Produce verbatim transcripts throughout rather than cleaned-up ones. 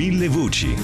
Mille voci.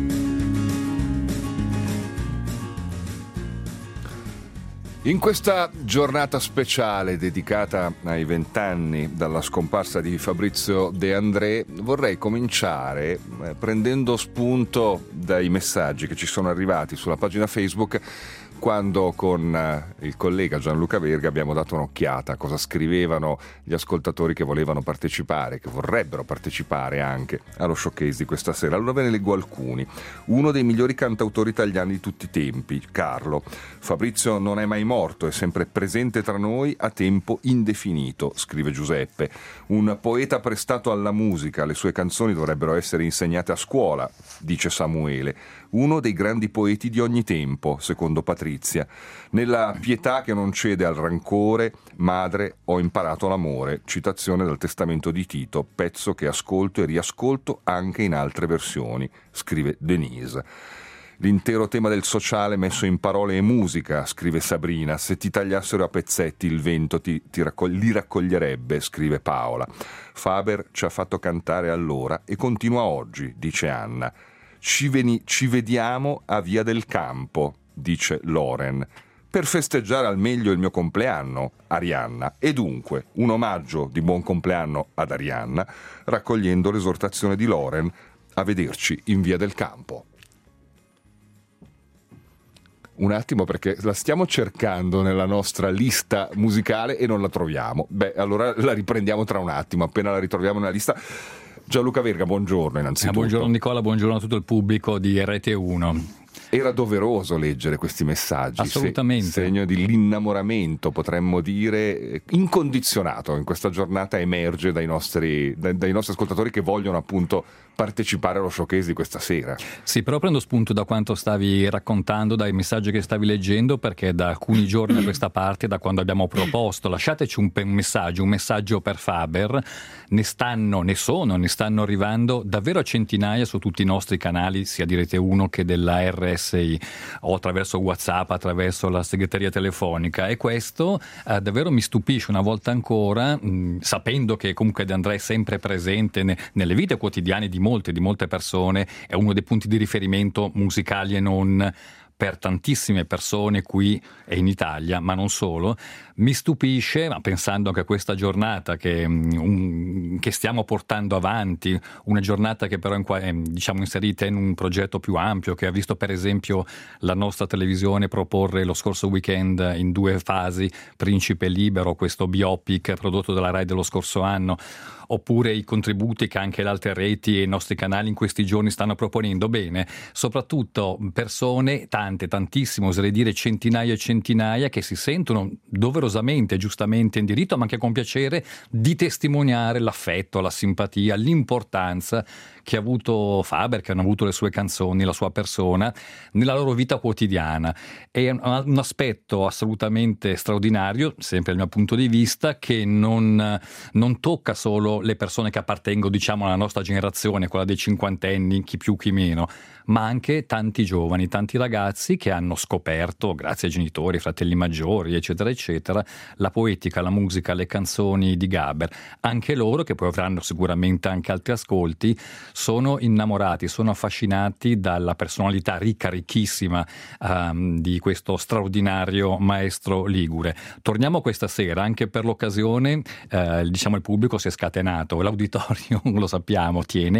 In questa giornata speciale dedicata ai vent'anni dalla scomparsa di Fabrizio De André, vorrei cominciare eh, prendendo spunto dai messaggi che ci sono arrivati sulla pagina Facebook quando con eh, il collega Gianluca Verga abbiamo dato un'occhiata a cosa scrivevano gli ascoltatori che volevano partecipare, che vorrebbero partecipare anche allo showcase di questa sera. Allora ve ne leggo alcuni. Uno dei migliori cantautori italiani di tutti i tempi, Carlo. Fabrizio non è mai morto, è sempre presente tra noi a tempo indefinito, scrive Giuseppe. Un poeta prestato alla musica, le sue canzoni dovrebbero essere insegnate a scuola, dice Samuele. Uno dei grandi poeti di ogni tempo, secondo Patrizia. Nella pietà che non cede al rancore, madre, ho imparato l'amore. Citazione dal Testamento di Tito, pezzo che ascolto e riascolto anche in altre versioni, scrive Denise. L'intero tema del sociale messo in parole e musica, scrive Sabrina. Se ti tagliassero a pezzetti il vento ti, ti raccog- li raccoglierebbe, scrive Paola. Faber ci ha fatto cantare allora e continua oggi, dice Anna. Ci, veni- ci vediamo a Via del Campo, dice Loren, per festeggiare al meglio il mio compleanno, Arianna, e dunque un omaggio di buon compleanno ad Arianna, raccogliendo l'esortazione di Loren a vederci in Via del Campo. Un attimo, perché la stiamo cercando nella nostra lista musicale e non la troviamo. Beh, allora la riprendiamo tra un attimo, appena la ritroviamo nella lista. Gianluca Verga, buongiorno innanzitutto. Eh, buongiorno Nicola, buongiorno a tutto il pubblico di Rete uno. Era doveroso leggere questi messaggi. Assolutamente. Se, segno di l'innamoramento, potremmo dire, incondizionato in questa giornata emerge dai nostri, dai, dai nostri ascoltatori che vogliono appunto partecipare allo showcase di questa sera. Sì, però prendo spunto da quanto stavi raccontando, dai messaggi che stavi leggendo, perché da alcuni giorni a questa parte, da quando abbiamo proposto lasciateci un, un messaggio, un messaggio per Faber, ne stanno, ne sono, ne stanno arrivando davvero a centinaia su tutti i nostri canali, sia di Rete uno che della R S I, o attraverso WhatsApp, attraverso la segreteria telefonica, e questo eh, davvero mi stupisce una volta ancora, mh, sapendo che comunque De André è sempre presente ne, nelle vite quotidiane di molte, di molte persone, è uno dei punti di riferimento musicali e non per tantissime persone qui e in Italia, ma non solo. Mi stupisce, ma pensando anche a questa giornata che, um, che stiamo portando avanti, una giornata che però è diciamo inserita in un progetto più ampio, che ha visto per esempio la nostra televisione proporre lo scorso weekend in due fasi Principe Libero, questo biopic prodotto dalla Rai dello scorso anno, oppure i contributi che anche le altre reti e i nostri canali in questi giorni stanno proponendo. Bene, soprattutto persone, tante, tantissime, oserei dire centinaia e centinaia, che si sentono doverosamente, giustamente in diritto, ma anche con piacere, di testimoniare l'affetto, la simpatia, l'importanza che ha avuto Faber, che hanno avuto le sue canzoni, la sua persona, nella loro vita quotidiana. È un aspetto assolutamente straordinario, sempre dal mio punto di vista, che non, non tocca solo le persone che appartengono, diciamo, alla nostra generazione, quella dei cinquantenni, chi più chi meno, ma anche tanti giovani, tanti ragazzi che hanno scoperto, grazie ai genitori, fratelli maggiori, eccetera, eccetera, la poetica, la musica, le canzoni di Gaber. Anche loro, che poi avranno sicuramente anche altri ascolti, sono innamorati, sono affascinati dalla personalità ricca, ricchissima um, di questo straordinario maestro ligure. Torniamo questa sera, anche per l'occasione, eh, diciamo il pubblico si è scatenato, l'auditorio, lo sappiamo, tiene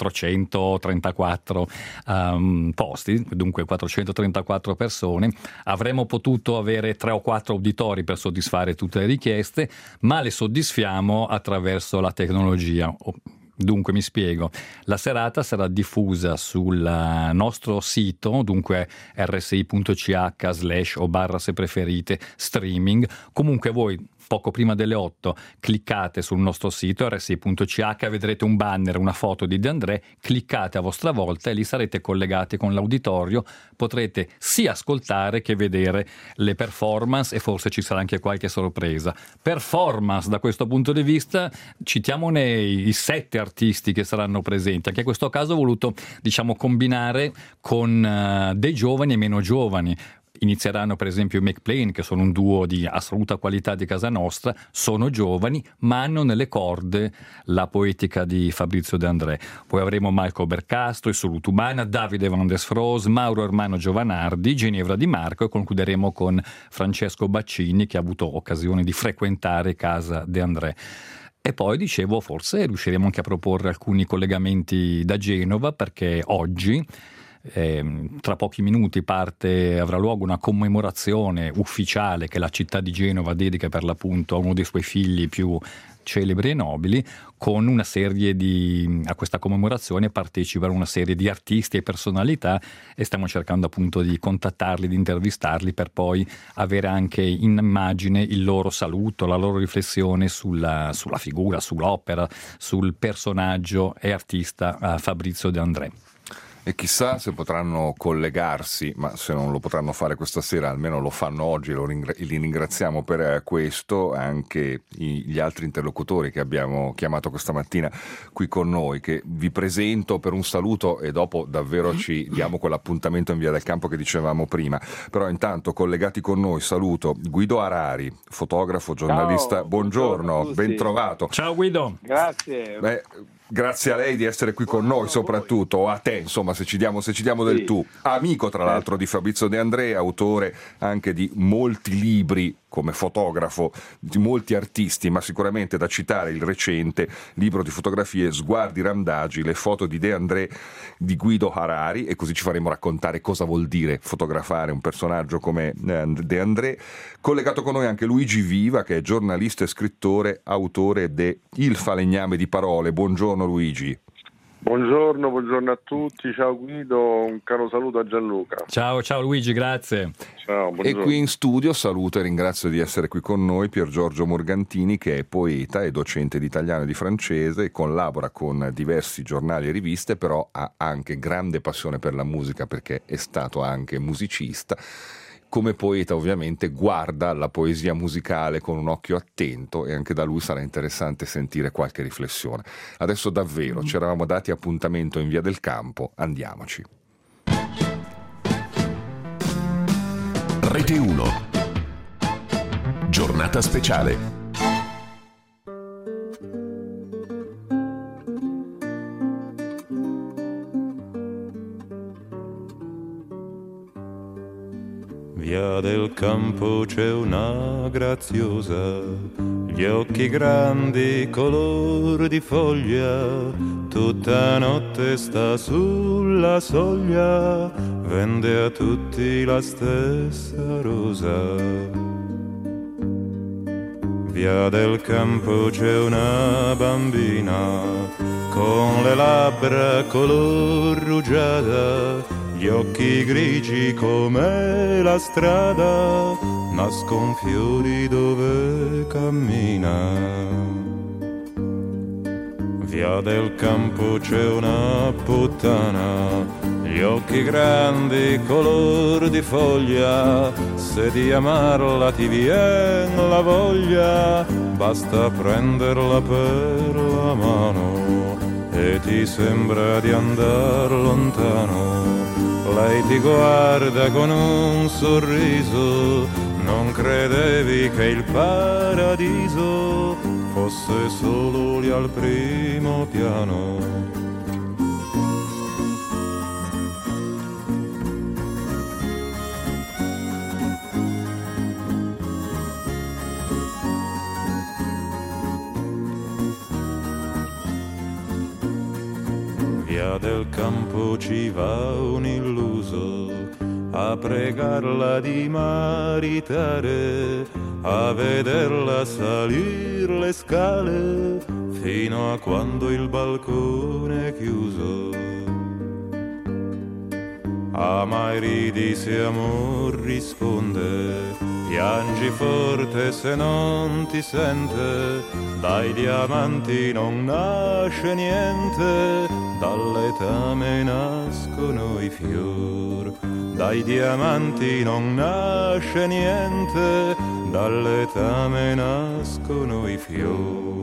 quattrocentotrentaquattro um, posti, dunque quattrocentotrentaquattro persone. Avremmo potuto avere tre o quattro uditori per soddisfare tutte le richieste, ma le soddisfiamo attraverso la tecnologia. Dunque, mi spiego, la serata sarà diffusa sul nostro sito, dunque rsi.ch slash o barra se preferite streaming. Comunque voi poco prima delle otto cliccate sul nostro sito erre esse i punto ci acca, vedrete un banner, una foto di De André, cliccate a vostra volta e lì sarete collegati con l'auditorio, potrete sia ascoltare che vedere le performance e forse ci sarà anche qualche sorpresa. Performance, da questo punto di vista, citiamone i sette artisti che saranno presenti. Anche in questo caso ho voluto, diciamo, combinare con uh, dei giovani e meno giovani. Inizieranno per esempio i McPlain, che sono un duo di assoluta qualità di casa nostra, sono giovani ma hanno nelle corde la poetica di Fabrizio De André. Poi avremo Marco Bercastro, Assoluta Umana, Davide Van der Froos, Mauro Ermano Giovanardi, Ginevra Di Marco, e concluderemo con Francesco Baccini, che ha avuto occasione di frequentare casa De André. E poi dicevo, forse riusciremo anche a proporre alcuni collegamenti da Genova, perché oggi Eh, tra pochi minuti parte, avrà luogo una commemorazione ufficiale che la città di Genova dedica per l'appunto a uno dei suoi figli più celebri e nobili, con una serie di, a questa commemorazione partecipano una serie di artisti e personalità, e stiamo cercando appunto di contattarli, di intervistarli, per poi avere anche in immagine il loro saluto, la loro riflessione sulla, sulla figura, sull'opera, sul personaggio e artista uh, Fabrizio De André. E chissà se potranno collegarsi, ma se non lo potranno fare questa sera almeno lo fanno oggi, lo ringra- li ringraziamo per questo, anche i- gli altri interlocutori che abbiamo chiamato questa mattina qui con noi, che vi presento per un saluto e dopo davvero ci diamo quell'appuntamento in Via del Campo che dicevamo prima. Però intanto collegati con noi saluto Guido Arari, fotografo, giornalista. Ciao, buongiorno, buongiorno ben trovato. Ciao Guido. Grazie. Beh, grazie a lei di essere qui con noi, soprattutto, o a te, insomma, se ci diamo, se ci diamo del Sì. tu. Amico, tra l'altro, di Fabrizio De André, autore anche di molti libri come fotografo, di molti artisti, ma sicuramente da citare il recente libro di fotografie Sguardi randagi, le foto di De André di Guido Harari, e così ci faremo raccontare cosa vuol dire fotografare un personaggio come De André. Collegato con noi anche Luigi Viva, che è giornalista e scrittore, autore de Il falegname di parole. Buongiorno Luigi. Buongiorno, buongiorno a tutti, ciao Guido, un caro saluto a Gianluca. Ciao, ciao Luigi, grazie. Ciao, buongiorno. E qui in studio saluto e ringrazio di essere qui con noi Pier Giorgio Morgantini, che è poeta e docente di italiano e di francese, collabora con diversi giornali e riviste, però ha anche grande passione per la musica perché è stato anche musicista. Come poeta ovviamente guarda la poesia musicale con un occhio attento, e anche da lui sarà interessante sentire qualche riflessione. Adesso davvero ci eravamo dati appuntamento in Via del Campo, andiamoci. Rete uno. Giornata speciale. Via del Campo c'è una graziosa, gli occhi grandi color di foglia, tutta notte sta sulla soglia, vende a tutti la stessa rosa. Via del Campo c'è una bambina con le labbra color rugiada, gli occhi grigi come la strada, nascon fiori dove cammina. Via del Campo c'è una puttana, gli occhi grandi color di foglia, se di amarla ti vien la voglia, basta prenderla per la mano e ti sembra di andar lontano. Lei ti guarda con un sorriso, non credevi che il paradiso fosse solo lì al primo piano. Via del Campo ci va un illuso a pregarla di maritare, a vederla salir le scale fino a quando il balcone è chiuso. Ah, mai ridi se amor risponde, piangi forte se non ti sente, dai diamanti non nasce niente, dall'etame nascono i fior. Dai diamanti non nasce niente, dall'etame nascono i fior.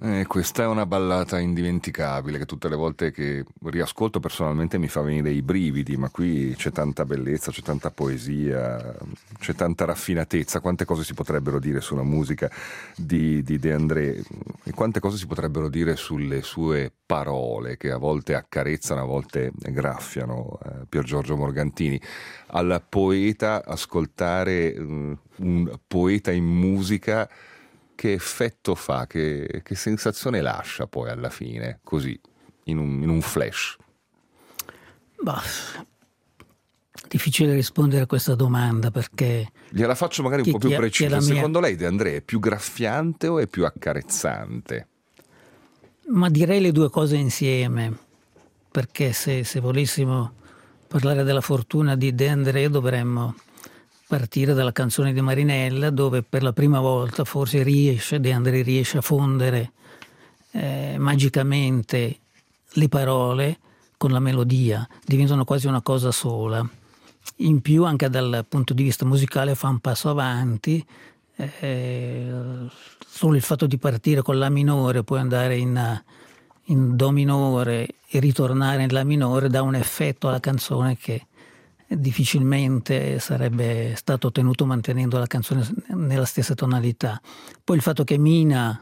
Eh, questa è una ballata indimenticabile che tutte le volte che riascolto personalmente mi fa venire i brividi, ma qui c'è tanta bellezza, c'è tanta poesia, c'è tanta raffinatezza. Quante cose si potrebbero dire sulla musica di, di De André e quante cose si potrebbero dire sulle sue parole che a volte accarezzano, a volte graffiano. eh, Pier Giorgio Morgantini, al poeta ascoltare um, un poeta in musica, che effetto fa, che, che sensazione lascia poi alla fine, così, in un, in un flash? Bah, difficile rispondere a questa domanda perché... Gliela faccio magari un chi, po' più chi, precisa. chi mia... Secondo lei De André è più graffiante o è più accarezzante? Ma direi le due cose insieme, perché se, se volessimo parlare della fortuna di De André dovremmo partire dalla canzone di Marinella, dove per la prima volta forse riesce, De André riesce a fondere eh, magicamente le parole con la melodia, diventano quasi una cosa sola. In più anche dal punto di vista musicale fa un passo avanti, eh, solo il fatto di partire con La minore, poi andare in, in Do minore e ritornare in La minore dà un effetto alla canzone che difficilmente sarebbe stato ottenuto mantenendo la canzone nella stessa tonalità. Poi il fatto che Mina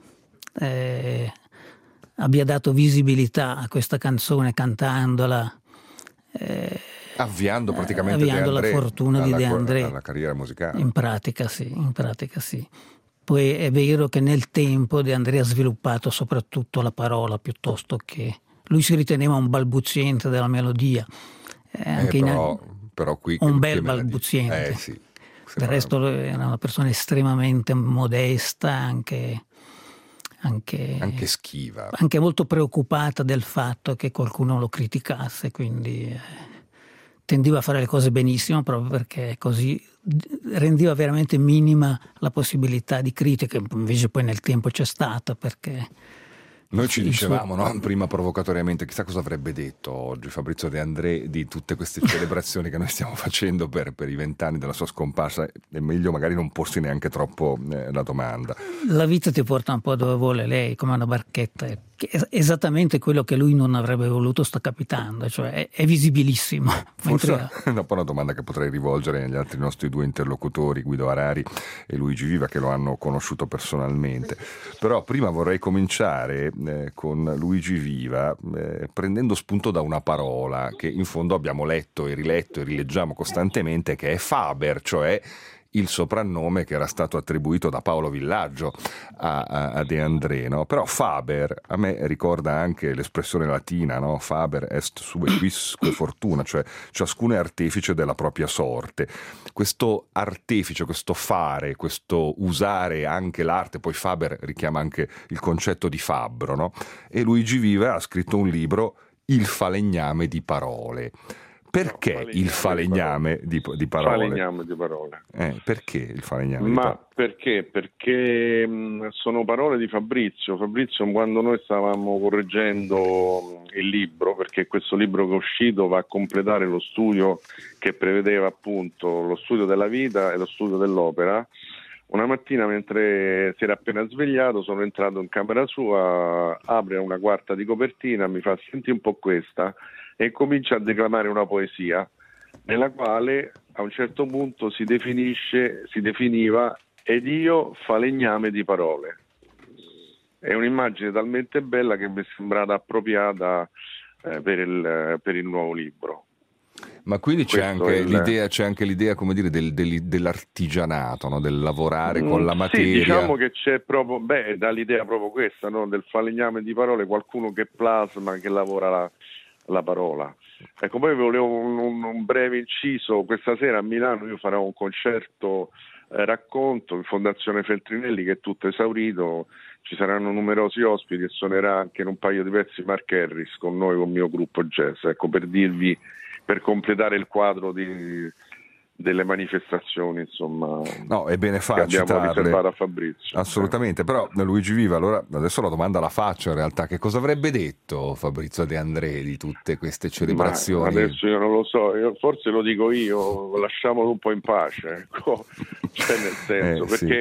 eh, abbia dato visibilità a questa canzone cantandola, eh, avviando praticamente avviando De André la fortuna alla, di De André alla carriera musicale. In pratica sì, in pratica sì. Poi è vero che nel tempo De André ha sviluppato soprattutto la parola piuttosto che... Lui si riteneva un balbuziente della melodia. Eh, anche eh, però... in... Però qui un che, bel che balbuziente. Eh, sì. Del resto era una persona estremamente modesta, anche, anche, anche schiva, anche molto preoccupata del fatto che qualcuno lo criticasse, quindi eh, tendeva a fare le cose benissimo proprio perché così rendeva veramente minima la possibilità di critica, invece poi nel tempo c'è stata, perché noi ci dicevamo, suo... no? Prima provocatoriamente, chissà cosa avrebbe detto oggi Fabrizio De André di tutte queste celebrazioni che noi stiamo facendo per, per i vent'anni della sua scomparsa. È meglio magari non porsi neanche troppo eh, la domanda. La vita ti porta un po' dove vuole lei, come una barchetta. Esattamente quello che lui non avrebbe voluto sta capitando, cioè è, è visibilissimo. Forse Mentre... è una buona domanda che potrei rivolgere agli altri nostri due interlocutori, Guido Arari e Luigi Viva, che lo hanno conosciuto personalmente. Però prima vorrei cominciare eh, con Luigi Viva, eh, prendendo spunto da una parola che in fondo abbiamo letto e riletto e rileggiamo costantemente, che è Faber, cioè il soprannome che era stato attribuito da Paolo Villaggio a, a, a De André, no? Però Faber a me ricorda anche l'espressione latina, no? Faber est sue quisque fortuna, cioè ciascuno è artefice della propria sorte. Questo artefice, questo fare, questo usare anche l'arte, poi Faber richiama anche il concetto di fabbro, no? E Luigi Viva ha scritto un libro, Il falegname di parole. Perché no, il falegname di, di parole? Falegname di parole. Eh, perché il falegname Ma di parole? perché? Perché mh, sono parole di Fabrizio. Fabrizio, quando noi stavamo correggendo il libro, perché questo libro che è uscito va a completare lo studio che prevedeva appunto lo studio della vita e lo studio dell'opera, una mattina mentre si era appena svegliato sono entrato in camera sua, apre una quarta di copertina, mi fa: senti un po' questa, e comincia a declamare una poesia nella quale a un certo punto si definisce, si definiva ed io falegname di parole. È un'immagine talmente bella che mi è sembrata appropriata eh, per, il, per il nuovo libro. Ma quindi c'è anche, il... l'idea, c'è anche l'idea, come dire, del, del, dell'artigianato, no? Del lavorare con la materia. Sì, diciamo che c'è proprio, beh, dall'idea proprio questa, no? Del falegname di parole, qualcuno che plasma, che lavora la la parola. Ecco, poi volevo un, un, un breve inciso. Questa sera a Milano io farò un concerto eh, racconto in Fondazione Feltrinelli, che è tutto esaurito, ci saranno numerosi ospiti e suonerà anche in un paio di pezzi Mark Harris con noi, con il mio gruppo jazz, ecco, per dirvi, per completare il quadro di delle manifestazioni, insomma, no, è bene fa, che abbiamo citarle. riservato a Fabrizio. Assolutamente, però Luigi Viva, allora adesso la domanda la faccio in realtà: che cosa avrebbe detto Fabrizio De André di tutte queste celebrazioni? Ma adesso io non lo so, io, forse lo dico io, lasciamolo un po' in pace, ecco. Cioè nel senso, eh, perché sì.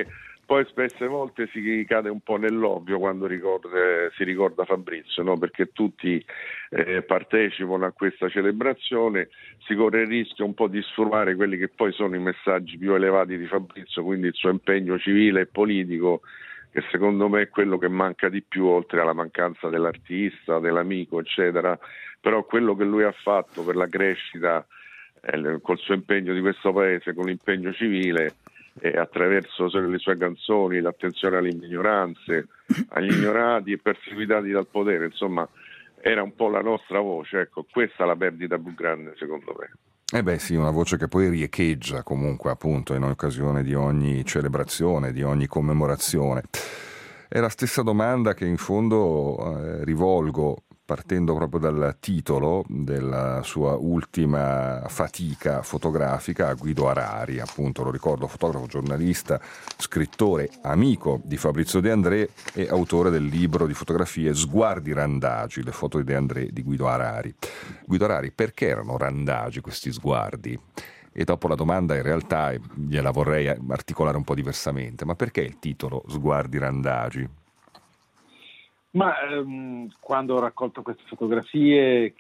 poi spesse volte si cade un po' nell'ovvio quando ricorda, si ricorda Fabrizio, no? Perché tutti eh, partecipano a questa celebrazione, si corre il rischio un po' di sfumare quelli che poi sono i messaggi più elevati di Fabrizio, quindi il suo impegno civile e politico, che secondo me è quello che manca di più, oltre alla mancanza dell'artista, dell'amico, eccetera. Però quello che lui ha fatto per la crescita eh, col suo impegno di questo paese, con l'impegno civile, e attraverso le sue canzoni, l'attenzione alle minoranze, agli ignorati e perseguitati dal potere, insomma era un po' la nostra voce, ecco, questa è la perdita più grande secondo me. Eh beh sì, una voce che poi riecheggia comunque appunto in occasione di ogni celebrazione, di ogni commemorazione. È la stessa domanda che in fondo eh, rivolgo partendo proprio dal titolo della sua ultima fatica fotografica a Guido Arari, appunto, lo ricordo, fotografo, giornalista, scrittore, amico di Fabrizio De André e autore del libro di fotografie Sguardi randagi, le foto di De André di Guido Arari. Guido Arari, perché erano randagi questi sguardi? E dopo la domanda in realtà gliela vorrei articolare un po' diversamente, ma perché il titolo Sguardi randagi? Ma ehm, quando ho raccolto queste fotografie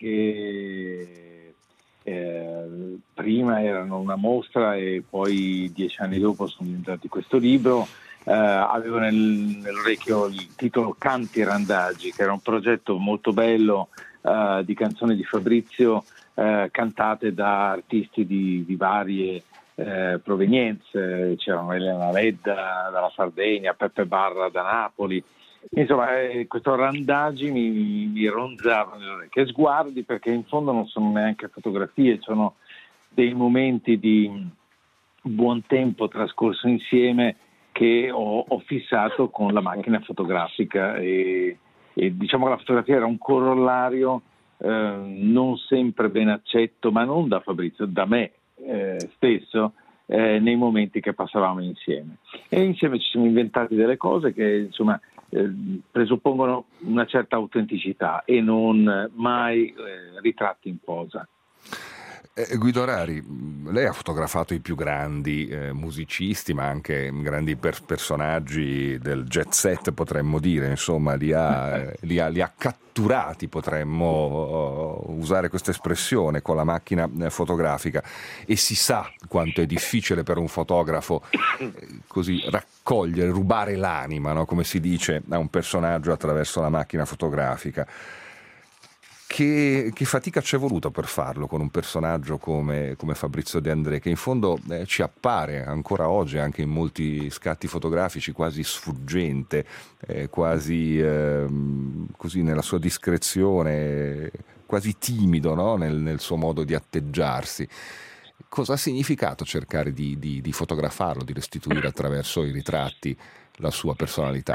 che eh, prima erano una mostra e poi dieci anni dopo sono diventati questo libro, eh, avevo nel, nell'orecchio il titolo Canti Randagi, che era un progetto molto bello eh, di canzoni di Fabrizio eh, cantate da artisti di, di varie eh, provenienze. C'erano Elena Ledda dalla Sardegna, Peppe Barra da Napoli. Insomma, eh, questo randagi mi, mi ronzava nelle orecchie. Sguardi, perché in fondo non sono neanche fotografie, sono dei momenti di buon tempo trascorso insieme che ho, ho fissato con la macchina fotografica e, e diciamo che la fotografia era un corollario eh, non sempre ben accetto, ma non da Fabrizio, da me eh, stesso, eh, nei momenti che passavamo insieme. E insieme ci siamo inventati delle cose che insomma Eh, presuppongono una certa autenticità e non mai eh, ritratti in posa. Eh, Guido Arari, lei ha fotografato i più grandi eh, musicisti, ma anche grandi per- personaggi del jet set, potremmo dire, insomma, li ha, eh, li ha, li ha catturati, potremmo uh, usare questa espressione, con la macchina eh, fotografica, e si sa quanto è difficile per un fotografo eh, così raccogliere, rubare l'anima, no? Come si dice, a un personaggio attraverso la macchina fotografica. Che, che fatica ci è voluta per farlo con un personaggio come, come Fabrizio De André, che in fondo eh, ci appare ancora oggi, anche in molti scatti fotografici, quasi sfuggente, eh, quasi eh, così nella sua discrezione, quasi timido, no? nel, nel suo modo di atteggiarsi. Cosa ha significato cercare di, di, di fotografarlo, di restituire attraverso i ritratti la sua personalità?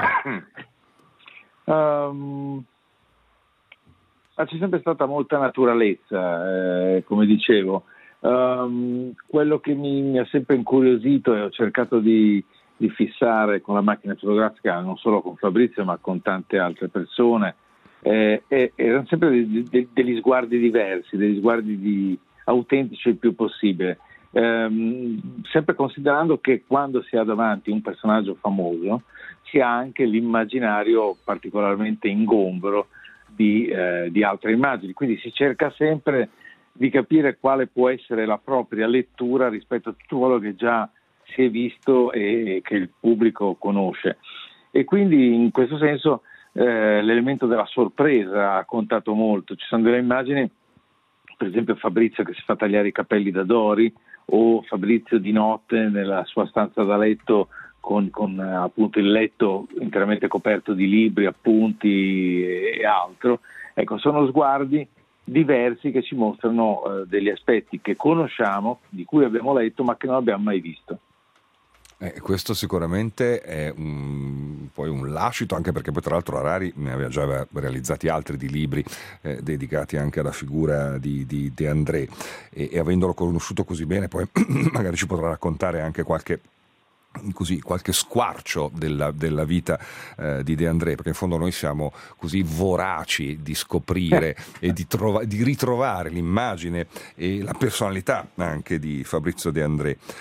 Um... C'è sempre stata molta naturalezza, eh, come dicevo. Um, quello che mi, mi ha sempre incuriosito e ho cercato di, di fissare con la macchina fotografica, non solo con Fabrizio ma con tante altre persone, eh, eh, erano sempre de, de, degli sguardi diversi, degli sguardi di, autentici il più possibile, um, sempre considerando che quando si ha davanti un personaggio famoso si ha anche l'immaginario particolarmente ingombro Di, eh, di altre immagini, quindi si cerca sempre di capire quale può essere la propria lettura rispetto a tutto quello che già si è visto e che il pubblico conosce, e quindi in questo senso eh, l'elemento della sorpresa ha contato molto. Ci sono delle immagini, per esempio Fabrizio che si fa tagliare i capelli da Dori, o Fabrizio di notte nella sua stanza da letto con, con appunto il letto interamente coperto di libri, appunti e, e altro. Ecco, sono sguardi diversi che ci mostrano eh, degli aspetti che conosciamo, di cui abbiamo letto, ma che non abbiamo mai visto. Eh, questo sicuramente è un, poi un lascito, anche perché poi tra l'altro Arari ne aveva già realizzati altri di libri eh, dedicati anche alla figura di, di De André, e, e avendolo conosciuto così bene poi magari ci potrà raccontare anche qualche così qualche squarcio della, della vita eh, di De André, perché in fondo noi siamo così voraci di scoprire e di, trova, di ritrovare l'immagine e la personalità anche di Fabrizio De André.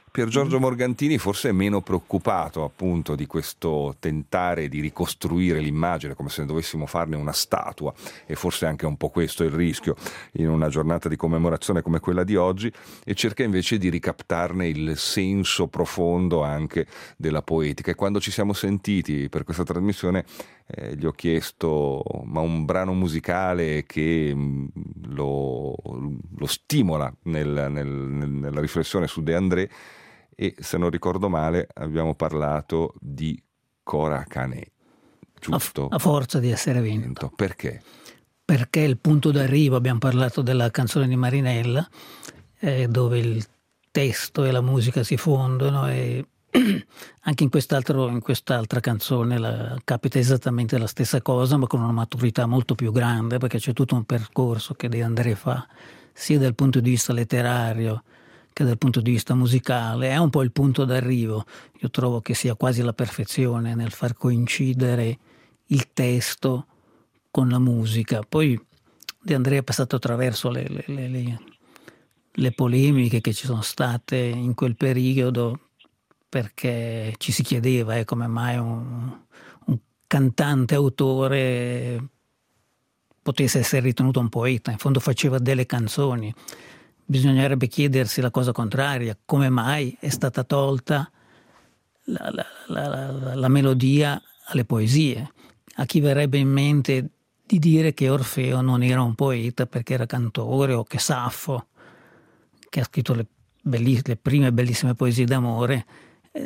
Pier Giorgio Morgantini forse è meno preoccupato appunto di questo tentare di ricostruire l'immagine come se dovessimo farne una statua, e forse anche un po' questo è il rischio in una giornata di commemorazione come quella di oggi, e cerca invece di ricaptarne il senso profondo anche della poetica. E quando ci siamo sentiti per questa trasmissione eh, gli ho chiesto ma un brano musicale che mh, lo, lo stimola nel, nel, nella riflessione su De André, e se non ricordo male abbiamo parlato di Cora Canè, giusto? A, a forza di essere vinto. Perché? Perché il punto d'arrivo, abbiamo parlato della canzone di Marinella, eh, dove il testo e la musica si fondono, e anche in, quest'altro, in quest'altra canzone la, capita esattamente la stessa cosa, ma con una maturità molto più grande, perché c'è tutto un percorso che De André fa, sia dal punto di vista letterario che dal punto di vista musicale. È un po' il punto d'arrivo. Io trovo che sia quasi la perfezione nel far coincidere il testo con la musica. Poi De André è passato attraverso le, le, le, le polemiche che ci sono state in quel periodo, perché ci si chiedeva eh, come mai un, un cantante autore potesse essere ritenuto un poeta. In fondo faceva delle canzoni. Bisognerebbe chiedersi la cosa contraria: come mai è stata tolta la, la, la, la, la melodia alle poesie? A chi verrebbe in mente di dire che Orfeo non era un poeta perché era cantore, o che Saffo, che ha scritto le, belliss- le prime bellissime poesie d'amore, eh,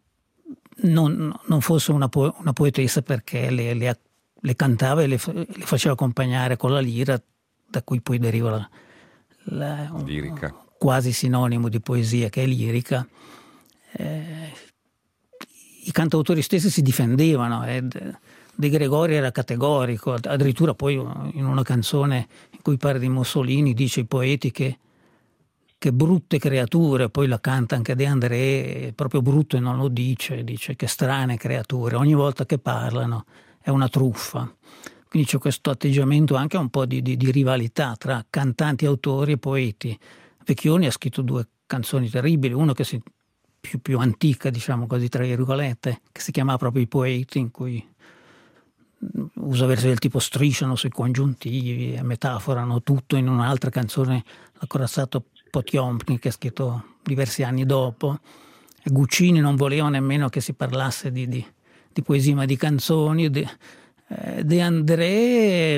non, non fosse una, po- una poetessa perché le, le, le cantava e le, le faceva accompagnare con la lira, da cui poi deriva la La, lirica, quasi sinonimo di poesia, che è lirica. Eh, I cantautori stessi si difendevano, eh. De Gregori era categorico, addirittura poi in una canzone in cui parla di Mussolini dice i poeti che, che brutte creature, poi la canta anche De André, proprio brutto e non lo dice, dice che strane creature, ogni volta che parlano è una truffa. Quindi c'è questo atteggiamento anche un po' di, di, di rivalità tra cantanti, autori e poeti. Vecchioni ha scritto due canzoni terribili, una che si, più, più antica, diciamo così, tra virgolette, che si chiamava proprio I Poeti, in cui usa versi del tipo strisciano sui congiuntivi, metaforano tutto. In un'altra canzone, l'ha corazzato Potiomkin, che ha scritto diversi anni dopo. E Guccini non voleva nemmeno che si parlasse di, di, di poesia ma di canzoni. De, De André,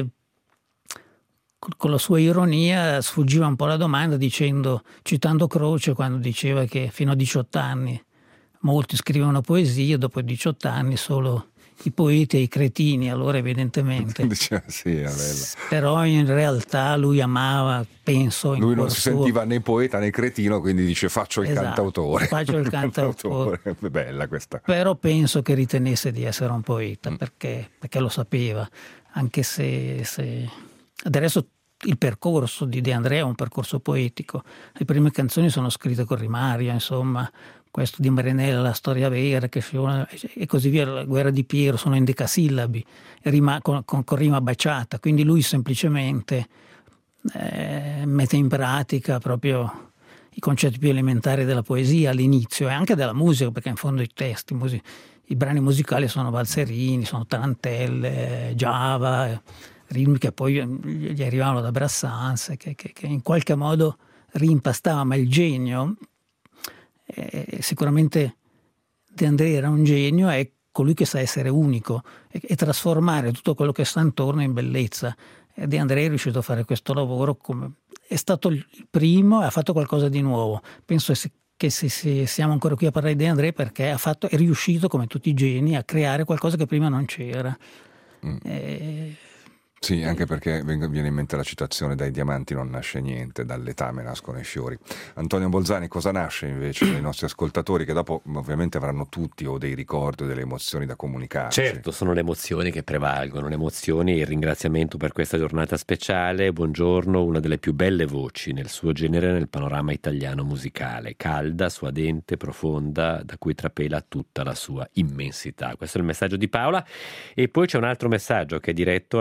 con la sua ironia, sfuggiva un po' la domanda dicendo, citando Croce quando diceva che fino a diciotto anni molti scrivono poesie, dopo diciotto anni solo i poeti e i cretini, allora evidentemente. Diceva, sì, è bello. Però in realtà lui amava, penso... Lui in non si sentiva né poeta né cretino, quindi dice faccio il esatto, cantautore. Faccio il cantautore. È bella questa. Però penso che ritenesse di essere un poeta, mm. perché, perché lo sapeva, anche se, se... Adesso il percorso di De André è un percorso poetico. Le prime canzoni sono scritte con rimario, insomma, questo di Marinella, La storia vera, che e così via, La guerra di Piero, sono in decasillabi, rima, con, con, con rima baciata, quindi lui semplicemente eh, mette in pratica proprio i concetti più elementari della poesia all'inizio e anche della musica, perché in fondo i testi, i, music- i brani musicali sono valserini, sono tarantelle, Java, ritmi che poi gli arrivavano da Brassens, che, che, che in qualche modo rimpastava, ma il genio... Eh, sicuramente De André era un genio, è colui che sa essere unico e, e trasformare tutto quello che sta intorno in bellezza. E De André è riuscito a fare questo lavoro, come, è stato il primo e ha fatto qualcosa di nuovo. Penso che se, se siamo ancora qui a parlare di De André perché ha fatto, è riuscito, come tutti i geni, a creare qualcosa che prima non c'era. Mm. E, Sì, anche perché viene in mente la citazione: dai diamanti non nasce niente, dall'etame nascono i fiori. Antonio Bolzani, cosa nasce invece dai nostri ascoltatori, che dopo ovviamente avranno tutti o dei ricordi o delle emozioni da comunicare? Certo, sono le emozioni che prevalgono, le emozioni e il ringraziamento per questa giornata speciale. Buongiorno, una delle più belle voci nel suo genere nel panorama italiano musicale, calda, suadente, profonda, da cui trapela tutta la sua immensità. Questo è il messaggio di Paola. E poi c'è un altro messaggio che è diretto al professor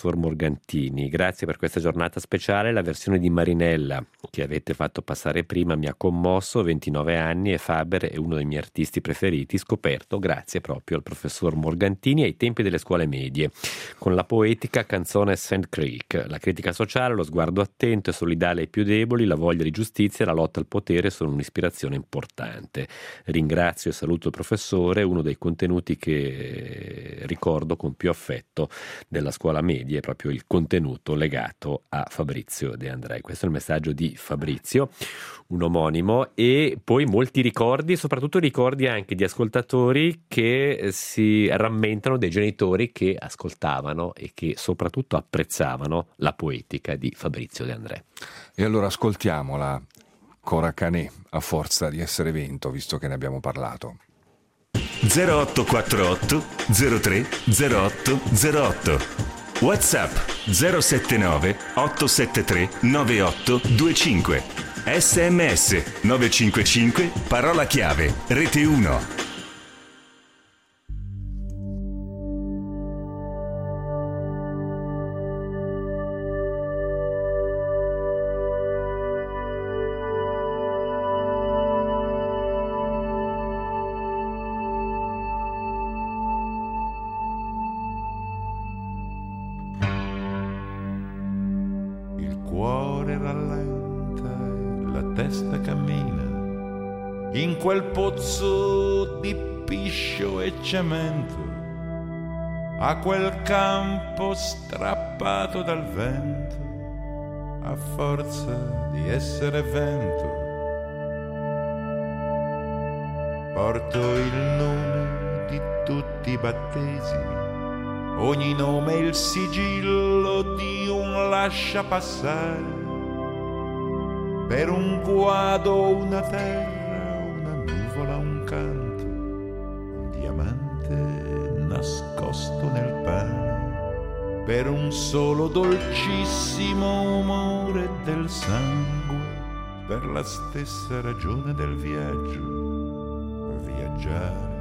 professor Morgantini. Grazie per questa giornata speciale. La versione di Marinella che avete fatto passare prima mi ha commosso, ventinove anni, e Faber è uno dei miei artisti preferiti, scoperto grazie proprio al professor Morgantini ai tempi delle scuole medie, con la poetica canzone Sand Creek. La critica sociale, lo sguardo attento e solidale ai più deboli, la voglia di giustizia e la lotta al potere sono un'ispirazione importante. Ringrazio e saluto il professore, uno dei contenuti che ricordo con più affetto della scuola media è proprio il contenuto legato a Fabrizio De André. Questo è il messaggio di Fabrizio, un omonimo, e poi molti ricordi, soprattutto ricordi anche di ascoltatori che si rammentano dei genitori che ascoltavano e che soprattutto apprezzavano la poetica di Fabrizio De André. E allora ascoltiamola, Cora Canè, a forza di essere vento, visto che ne abbiamo parlato. zero otto quattro otto zero tre zero otto zero otto WhatsApp zero sette nove otto sette tre nove otto due cinque S M S nove cinque cinque parola chiave Rete uno. In quel pozzo di piscio e cemento, a quel campo strappato dal vento, a forza di essere vento, porto il nome di tutti i battesimi, ogni nome è il sigillo di un lascia passare, per un guado una terra, un canto, un diamante nascosto nel pane, per un solo dolcissimo umore del sangue, per la stessa ragione del viaggio, viaggiare.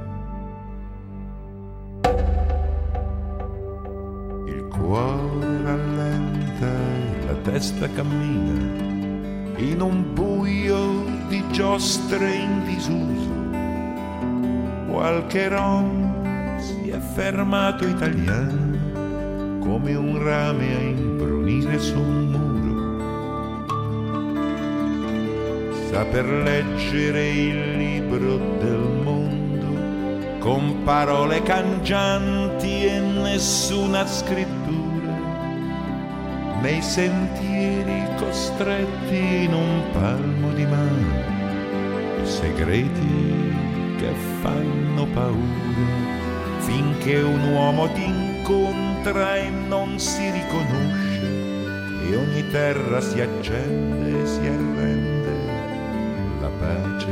Il cuore rallenta e la testa cammina in un buio di giostre in disuso. Qualche rom si è fermato italiano come un rame a imbrunire su un muro. Saper leggere il libro del mondo con parole cangianti e nessuna scrittura, nei sentieri costretti in un palmo di mano, segreti che fanno paura, finché un uomo ti incontra e non si riconosce, e ogni terra si accende e si arrende la pace.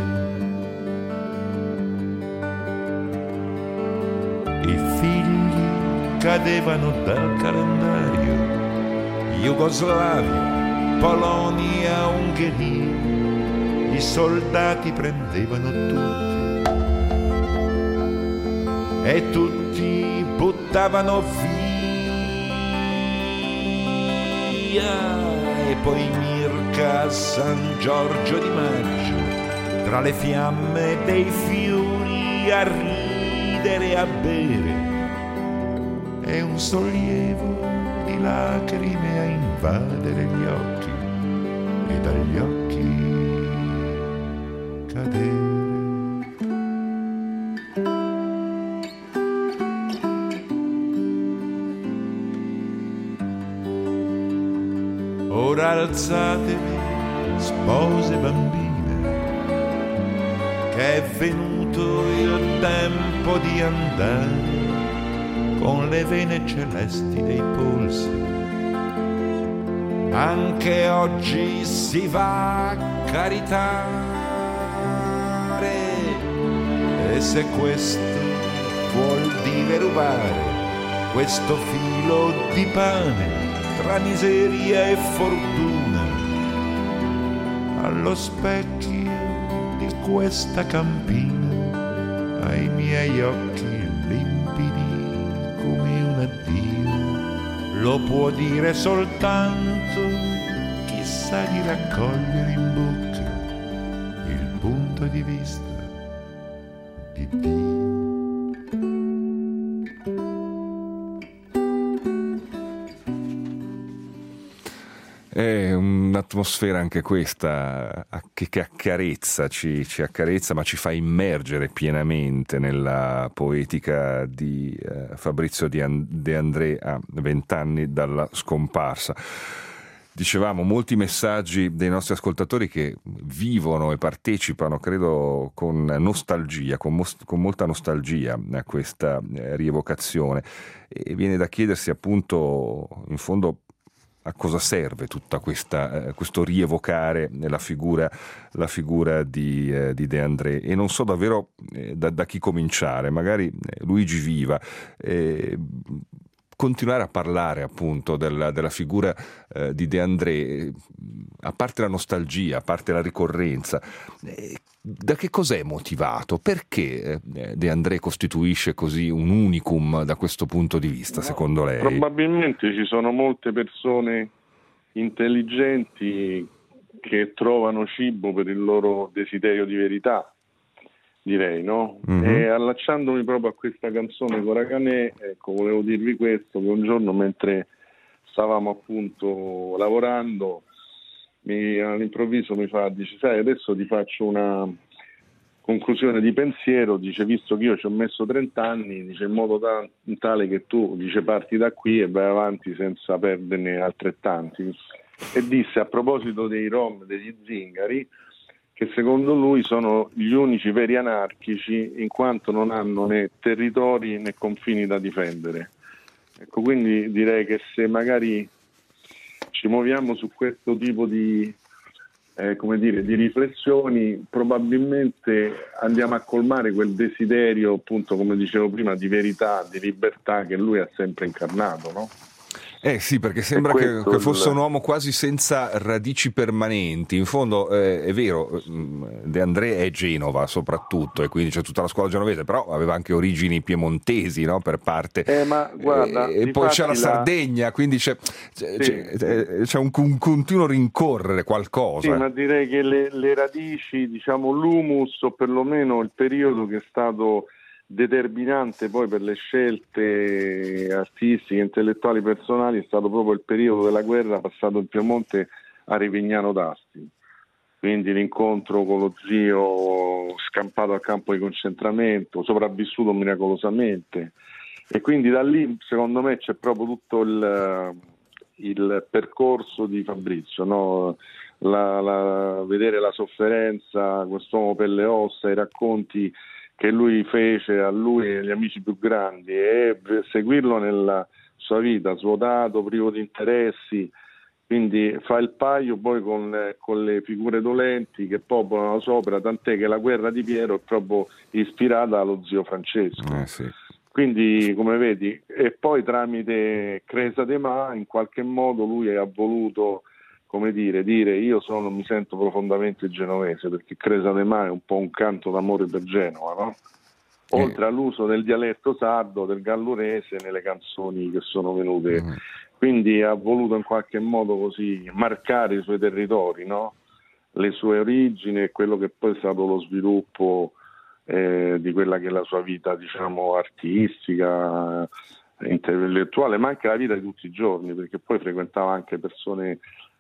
I figli cadevano dal calendario, Jugoslavia, Polonia, Ungheria, i soldati prendevano tutti e tutti buttavano via. E poi Mirka a San Giorgio di Maggio, tra le fiamme dei fiori a ridere e a bere, e un sollievo di lacrime a invadere gli occhi e dagli occhi cadere. Ora alzatevi, spose bambine, che è venuto il tempo di andare, con le vene celesti dei polsi. Anche oggi si va a caritare, e se questo vuol dire rubare questo filo di pane tra miseria e fortuna, allo specchio di questa campina, ai miei occhi limpidi come un addio, lo può dire soltanto chi sa di raccogliere in bocca il punto di vista di Dio. È un'atmosfera anche questa che, che accarezza, ci, ci accarezza, ma ci fa immergere pienamente nella poetica di eh, Fabrizio De André a vent'anni dalla scomparsa. Dicevamo, molti messaggi dei nostri ascoltatori che vivono e partecipano, credo, con nostalgia, con, mos- con molta nostalgia a questa eh, rievocazione, e viene da chiedersi appunto, in fondo, a cosa serve tutta questa eh, questo rievocare la figura la figura di, eh, di De André, e non so davvero eh, da, da chi cominciare. Magari eh, Luigi Viva, eh, continuare a parlare appunto della, della figura eh, di De André, a parte la nostalgia, a parte la ricorrenza, eh, da che cos'è motivato? Perché eh, De André costituisce così un unicum da questo punto di vista, secondo lei? Probabilmente ci sono molte persone intelligenti che trovano cibo per il loro desiderio di verità, direi, no? Mm-hmm. E allacciandomi proprio a questa canzone con Racanè, ecco, volevo dirvi questo, che un giorno mentre stavamo appunto lavorando, mi, all'improvviso mi fa, dice, sai, adesso ti faccio una conclusione di pensiero, dice, visto che io ci ho messo trenta anni, dice, in modo ta- tale che tu, dice, parti da qui e vai avanti senza perderne altrettanti. E disse, a proposito dei Rom, degli zingari, che secondo lui sono gli unici veri anarchici in quanto non hanno né territori né confini da difendere. Ecco, quindi direi che se magari ci muoviamo su questo tipo di, eh, come dire, di riflessioni, probabilmente andiamo a colmare quel desiderio, appunto, come dicevo prima, di verità, di libertà che lui ha sempre incarnato, no? Eh sì, perché sembra che, che fosse un uomo quasi senza radici permanenti. In fondo eh, è vero, De André è Genova soprattutto, e quindi c'è tutta la scuola genovese, però aveva anche origini piemontesi, no, per parte. Eh, ma guarda, e poi c'è la, la Sardegna, quindi c'è, c'è, sì. c'è, c'è un, un continuo rincorrere qualcosa. Sì, ma direi che le, le radici, diciamo l'humus, o perlomeno il periodo che è stato determinante poi per le scelte artistiche, intellettuali, personali, è stato proprio il periodo della guerra passato in Piemonte a Rivignano d'Asti, quindi l'incontro con lo zio scampato al campo di concentramento, sopravvissuto miracolosamente, e quindi da lì secondo me c'è proprio tutto il, il percorso di Fabrizio, no? la, la, vedere la sofferenza, quest'uomo pelle e ossa, i racconti che lui fece a lui e agli amici più grandi, e seguirlo nella sua vita, svuotato, privo di interessi, quindi fa il paio poi con, con le figure dolenti che popolano la sua opera, tant'è che la guerra di Piero è proprio ispirata allo zio Francesco. Eh sì. Quindi, come vedi, e poi tramite Cresa de Ma in qualche modo lui ha voluto, come dire, dire io sono, mi sento profondamente genovese, perché Cresa de Ma è un po' un canto d'amore per Genova, no? Oltre eh. all'uso del dialetto sardo, del gallurese nelle canzoni che sono venute. Mm. Quindi ha voluto in qualche modo così marcare i suoi territori, no? Le sue origini e quello che poi è stato lo sviluppo eh, di quella che è la sua vita, diciamo, artistica, intellettuale, ma anche la vita di tutti i giorni, perché poi frequentava anche persone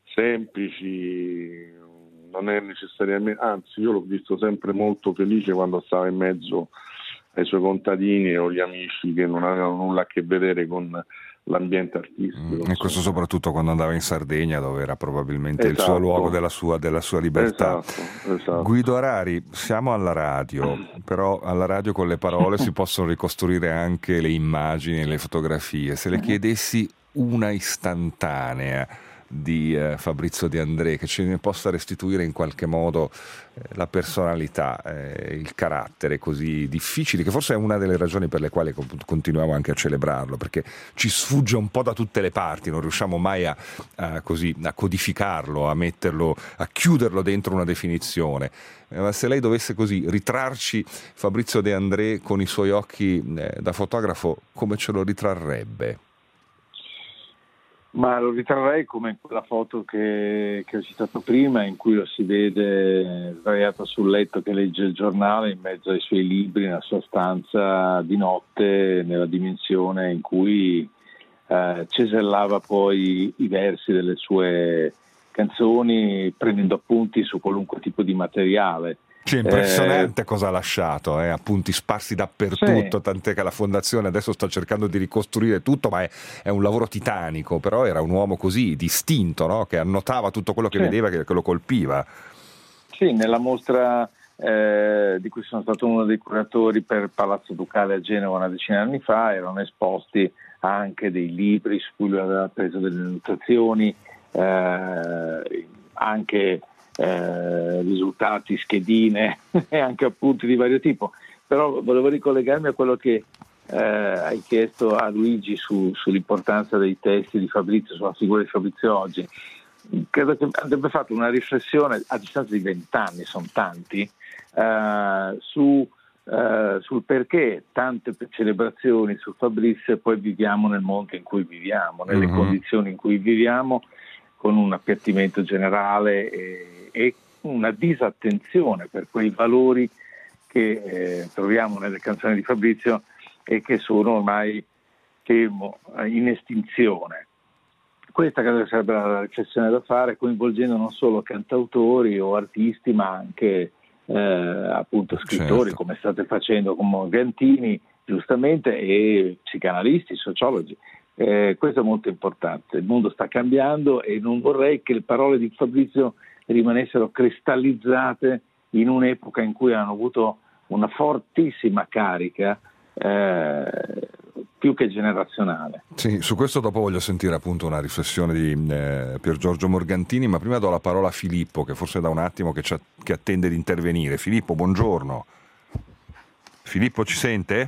semplici, non è necessariamente, anzi io l'ho visto sempre molto felice quando stava in mezzo ai suoi contadini o gli amici che non avevano nulla a che vedere con l'ambiente artistico. Mm, e questo soprattutto quando andava in Sardegna, dove era probabilmente esatto. il suo luogo della sua, della sua libertà. Esatto, esatto. Guido Arari, siamo alla radio, però alla radio con le parole si possono ricostruire anche le immagini e le fotografie. Se le chiedessi una istantanea di eh, Fabrizio De André, che ce ne possa restituire in qualche modo eh, la personalità, eh, il carattere così difficili, che forse è una delle ragioni per le quali continuiamo anche a celebrarlo, perché ci sfugge un po' da tutte le parti, non riusciamo mai a, a, così, a codificarlo, a metterlo, a chiuderlo dentro una definizione. Eh, ma se lei dovesse così ritrarci Fabrizio De André con i suoi occhi eh, da fotografo, come ce lo ritrarrebbe? Ma lo ritrarrei come in quella foto che, che ho citato prima, in cui lo si vede sdraiato sul letto che legge il giornale in mezzo ai suoi libri, nella sua stanza di notte, nella dimensione in cui eh, cesellava poi i versi delle sue canzoni, prendendo appunti su qualunque tipo di materiale. Cioè, impressionante eh, cosa ha lasciato, eh? Appunti sparsi dappertutto, sì. Tant'è che la fondazione adesso sta cercando di ricostruire tutto, ma è, è un lavoro titanico, però era un uomo così distinto, no? Che annotava tutto quello che sì. vedeva, che, che lo colpiva. Sì, nella mostra eh, di cui sono stato uno dei curatori per Palazzo Ducale a Genova una decina di anni fa, erano esposti anche dei libri su cui lui aveva preso delle annotazioni, eh, anche Eh, risultati, schedine e anche appunti di vario tipo. Però volevo ricollegarmi a quello che eh, hai chiesto a Luigi su, sull'importanza dei testi di Fabrizio, sulla figura di Fabrizio oggi. Credo che andrebbe fatto una riflessione a distanza di vent'anni, sono tanti, eh, su, eh, sul perché tante celebrazioni su Fabrizio e poi viviamo nel mondo in cui viviamo, nelle mm-hmm. condizioni in cui viviamo, con un appiattimento generale e e una disattenzione per quei valori che eh, troviamo nelle canzoni di Fabrizio e che sono ormai, temo, in estinzione. Questa credo sarebbe la riflessione da fare, coinvolgendo non solo cantautori o artisti, ma anche eh, appunto scrittori, certo. come state facendo con Morgantini, giustamente, e psicanalisti, sociologi. Eh, questo è molto importante. Il mondo sta cambiando e non vorrei che le parole di Fabrizio rimanessero cristallizzate in un'epoca in cui hanno avuto una fortissima carica eh, più che generazionale. Sì, su questo dopo voglio sentire appunto una riflessione di eh, Pier Giorgio Morgantini, ma prima do la parola a Filippo, che forse da un attimo che, che attende di intervenire. Filippo, buongiorno. Filippo, ci sente?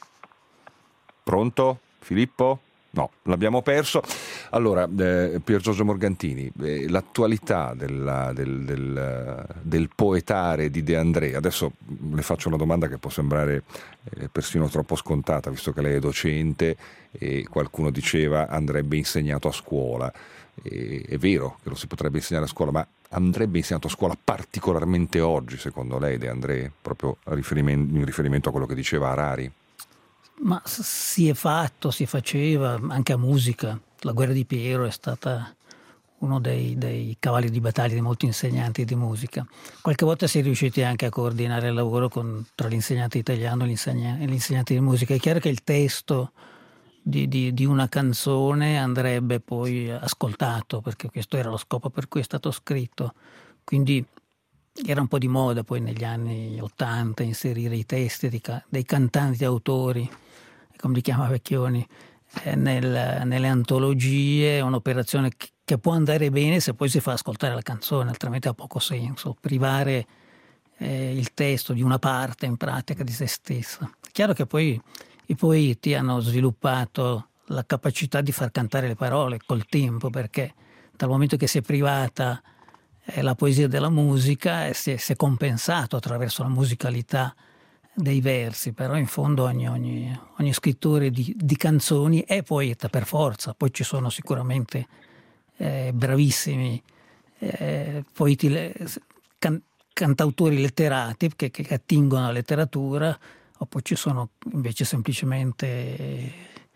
Pronto? Filippo? No, l'abbiamo perso. Allora, eh, Pier Giorgio Morgantini, eh, l'attualità della, del, del, del poetare di De André, adesso le faccio una domanda che può sembrare eh, persino troppo scontata, visto che lei è docente e qualcuno diceva andrebbe insegnato a scuola. E, è vero che lo si potrebbe insegnare a scuola, ma andrebbe insegnato a scuola particolarmente oggi, secondo lei, De André, proprio a riferimento, in riferimento a quello che diceva Harari? Ma si è fatto, si faceva anche a musica. La guerra di Piero è stata uno dei, dei cavalli di battaglia di molti insegnanti di musica. Qualche volta si è riusciti anche a coordinare il lavoro con, tra l'insegnante italiano e l'insegnante, l'insegnante di musica. È chiaro che il testo di, di, di una canzone andrebbe poi ascoltato, perché questo era lo scopo per cui è stato scritto. Quindi era un po' di moda poi negli anni ottanta inserire i testi di, dei cantanti autori, come li chiama Vecchioni, eh, nel, nelle antologie. È un'operazione che, che può andare bene se poi si fa ascoltare la canzone, altrimenti ha poco senso privare eh, il testo di una parte in pratica di se stessa. È chiaro che poi i poeti hanno sviluppato la capacità di far cantare le parole col tempo, perché dal momento che si è privata eh, la poesia della musica eh, si, è, si è compensato attraverso la musicalità dei versi, però in fondo ogni, ogni, ogni scrittore di, di canzoni è poeta per forza. Poi ci sono sicuramente eh, bravissimi eh, poeti, le, can, cantautori letterati che, che attingono alla letteratura, o poi ci sono invece semplicemente eh,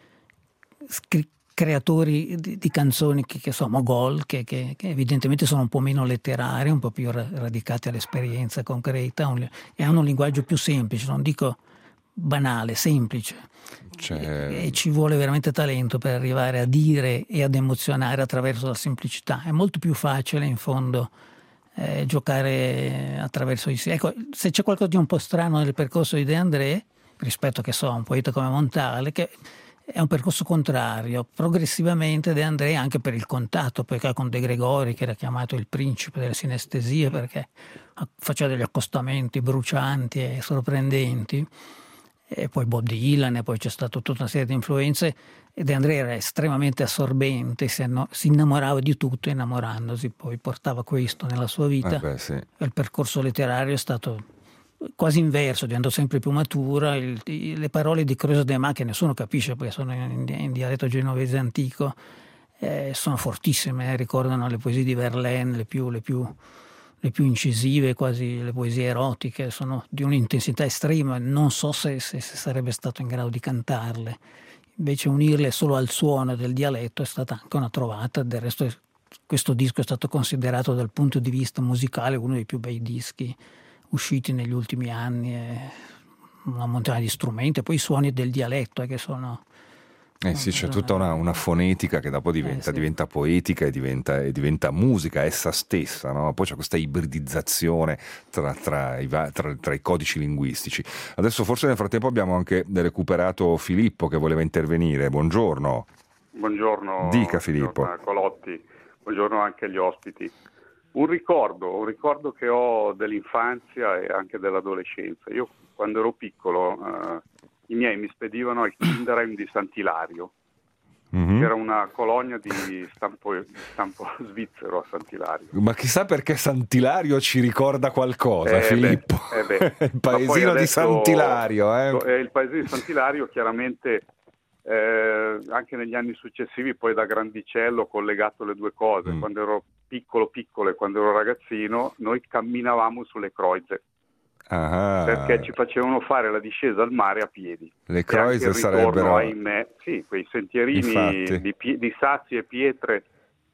scri- creatori di, di canzoni che, che sono mogol, che, che, che evidentemente sono un po' meno letterari, un po' più radicati all'esperienza concreta un, e hanno un linguaggio più semplice, non dico banale, semplice. Cioè... E, e ci vuole veramente talento per arrivare a dire e ad emozionare attraverso la semplicità. È molto più facile in fondo eh, giocare attraverso i... Ecco, se c'è qualcosa di un po' strano nel percorso di De André, rispetto che so a un poeta come Montale, che è un percorso contrario. Progressivamente De André, anche per il contatto perché con De Gregori, che era chiamato il principe delle sinestesie perché faceva degli accostamenti brucianti e sorprendenti, e poi Bob Dylan, e poi c'è stata tutta una serie di influenze, e De André era estremamente assorbente, si, anno, si innamorava di tutto, innamorandosi poi portava questo nella sua vita. Eh beh, sì. Il percorso letterario è stato quasi inverso, diventando sempre più matura. Il, le parole di Creusa de Ma, che nessuno capisce perché sono in, in dialetto genovese antico, eh, sono fortissime, eh, ricordano le poesie di Verlaine, le più, le più le più incisive, quasi le poesie erotiche, sono di un'intensità estrema, non so se, se, se sarebbe stato in grado di cantarle. Invece unirle solo al suono del dialetto è stata anche una trovata. Del resto questo disco è stato considerato dal punto di vista musicale uno dei più bei dischi usciti negli ultimi anni, è una montagna di strumenti, e poi i suoni del dialetto eh, che sono... Eh sì, c'è tutta una, una fonetica che dopo diventa, eh sì. diventa poetica e diventa, e diventa musica essa stessa, no? Poi c'è questa ibridizzazione tra, tra, i, tra, tra i codici linguistici. Adesso forse nel frattempo abbiamo anche recuperato Filippo che voleva intervenire. Buongiorno. Buongiorno. Dica Filippo. Buongiorno Colotti, buongiorno anche agli ospiti. Un ricordo, un ricordo che ho dell'infanzia e anche dell'adolescenza. Io quando ero piccolo... Eh, i miei mi spedivano al Kinderheim di Sant'Ilario, mm-hmm. che era una colonia di stampo, di stampo svizzero a Sant'Ilario. Ma chissà perché Sant'Ilario ci ricorda qualcosa, eh Filippo. Beh, eh beh. Il paesino adesso, di Sant'Ilario. Eh. Il paesino di Sant'Ilario chiaramente eh, anche negli anni successivi, poi da grandicello ho collegato le due cose. Mm. Quando ero piccolo piccolo e quando ero ragazzino noi camminavamo sulle Croize. Ah. Perché ci facevano fare la discesa al mare a piedi. Le Croize sarebbero, ahimè, sì, quei sentierini di, pie- di sassi e pietre.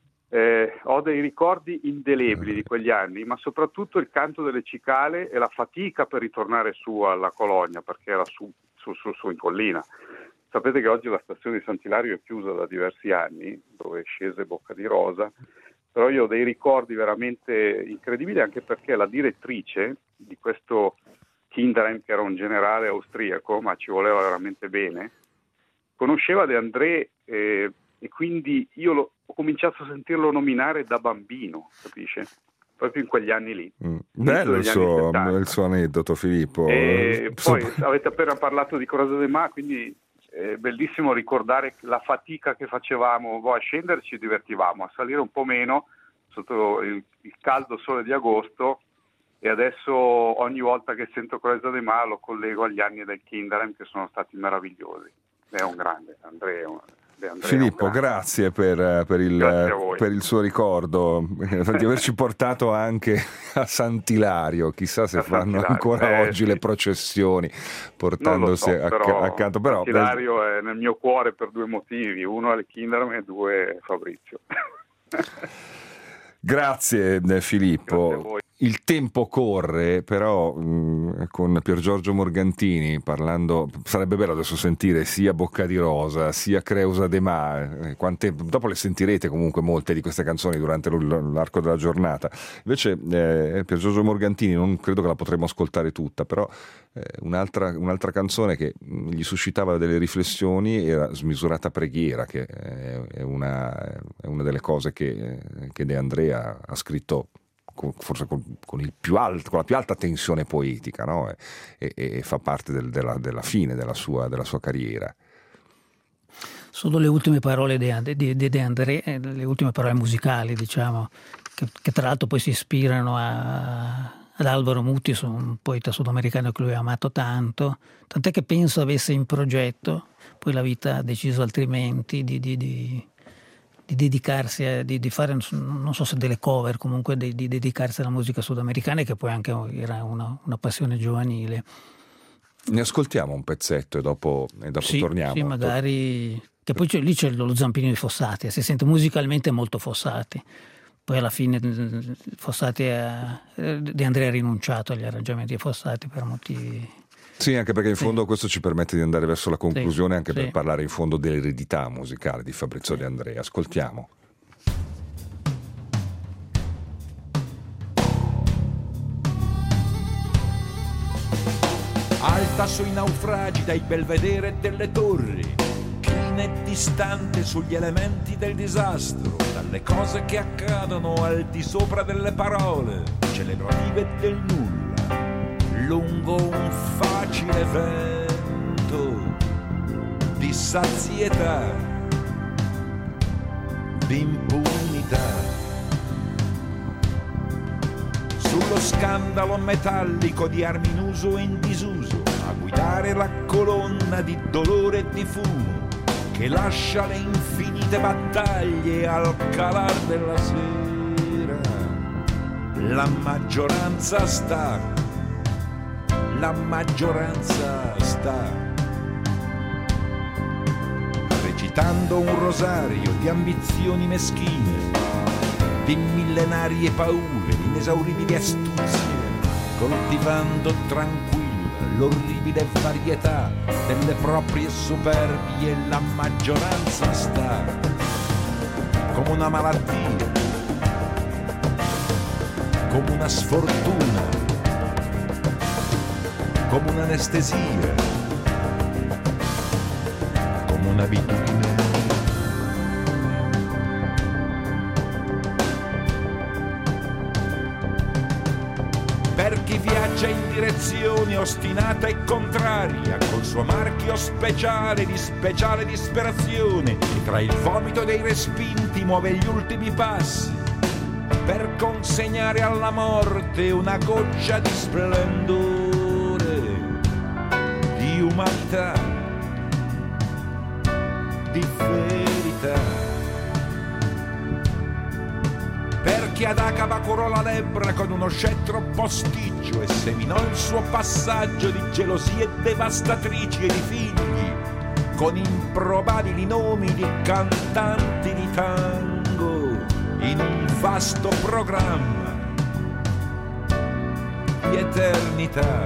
Eh, ho dei ricordi indelebili di quegli anni, ma soprattutto il canto delle cicale e la fatica per ritornare su alla colonia, perché era su, su, su, su in collina. Sapete che oggi la stazione di Sant'Ilario è chiusa da diversi anni, dove scese Bocca di Rosa. Però io ho dei ricordi veramente incredibili, anche perché la direttrice di questo Kinderheim, che era un generale austriaco, ma ci voleva veramente bene, conosceva De André eh, e quindi io lo, ho cominciato a sentirlo nominare da bambino, capisce? Proprio in quegli anni lì. Mm. Bello il suo, il suo aneddoto, Filippo. E poi avete appena parlato di Corazza de Ma, quindi... è bellissimo ricordare la fatica che facevamo. Boh, a scendere ci divertivamo, a salire un po' meno sotto il, il caldo sole di agosto, e adesso ogni volta che sento Corazza de Ma lo collego agli anni del Kinderheim, che sono stati meravigliosi. È un grande Andrea, un, Andrea Filippo, un grande. grazie per, per, il, per il suo ricordo, di averci portato anche a Sant'Ilario. Chissà se a fanno ancora eh, oggi sì. le processioni portandosi so, acc- però accanto. Però Sant'Ilario beh... è nel mio cuore per due motivi: uno è il Kinderheim e due Fabrizio. Grazie Filippo. Grazie a voi. Il tempo corre, però mh, con Pier Giorgio Morgantini parlando, sarebbe bello adesso sentire sia Bocca di Rosa sia Creusa de Ma, quante, dopo le sentirete comunque molte di queste canzoni durante l'arco della giornata. Invece eh, Pier Giorgio Morgantini non credo che la potremo ascoltare tutta, però eh, un'altra, un'altra canzone che gli suscitava delle riflessioni era Smisurata preghiera, che è una, è una delle cose che, che De André ha, ha scritto forse con, con, il più alto, con la più alta tensione poetica, no? e, e, e fa parte del, della, della fine della sua, della sua carriera. Sono le ultime parole di, di, di De André, le ultime parole musicali, diciamo, che, che tra l'altro poi si ispirano a, ad Alvaro Muti, un poeta sudamericano che lui ha amato tanto, tant'è che penso avesse in progetto, poi la vita ha deciso altrimenti, di... di, di di dedicarsi a, di, di fare, non so se delle cover, comunque di, di dedicarsi alla musica sudamericana, che poi anche era una, una passione giovanile. Ne ascoltiamo un pezzetto e dopo, e dopo sì, torniamo. Sì, magari, che poi c'è, lì c'è lo Zampino di Fossati, si sente musicalmente molto Fossati. Poi alla fine Fossati ha, De André ha rinunciato agli arrangiamenti di Fossati per motivi... Sì, anche perché in fondo sì. questo ci permette di andare verso la conclusione, sì, anche sì. per parlare in fondo dell'eredità musicale di Fabrizio sì. De André. Ascoltiamo. Alta sui naufragi dai belvedere delle torri, china e distante sugli elementi del disastro, dalle cose che accadono al di sopra delle parole celebrative del nulla. Lungo un facile vento di sazietà, di impunità, sullo scandalo metallico di armi in uso e in disuso, a guidare la colonna di dolore e di fumo che lascia le infinite battaglie al calar della sera. La maggioranza sta, la maggioranza sta recitando un rosario di ambizioni meschine, di millenarie paure, di inesauribili astuzie, coltivando tranquilla l'orribile varietà delle proprie superbie. La maggioranza sta come una malattia, come una sfortuna, come un'anestesia, come un'abitudine. Per chi viaggia in direzione ostinata e contraria, col suo marchio speciale di speciale disperazione, e tra il vomito dei respinti muove gli ultimi passi, per consegnare alla morte una goccia di splendore, di umanità, di verità. Per chi ad Acaba curò la lebbra con uno scettro posticcio e seminò il suo passaggio di gelosie devastatrici e di figli, con improbabili nomi di cantanti di tango, in un vasto programma di eternità.